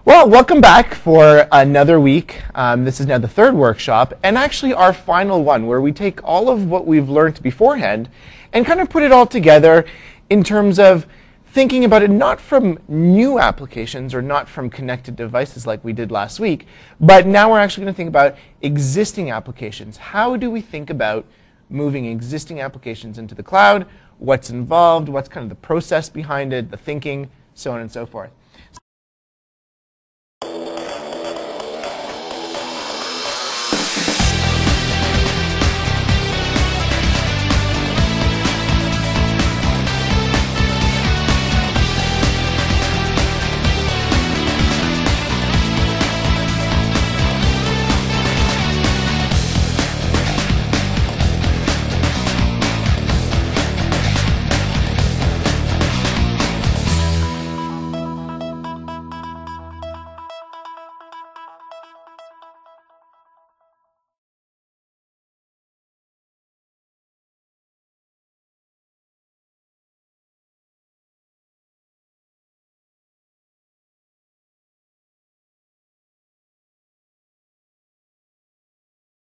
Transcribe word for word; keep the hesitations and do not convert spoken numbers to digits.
Well, welcome back for another week. Um, this is now the third workshop, and actually our final one, where we take all of what we've learned beforehand and kind of put it all together in terms of thinking about it not from new applications or not from connected devices like we did last week, but now we're actually going to think about existing applications. How do we think about moving existing applications into the cloud? What's involved? What's kind of the process behind it, the thinking, so on and so forth.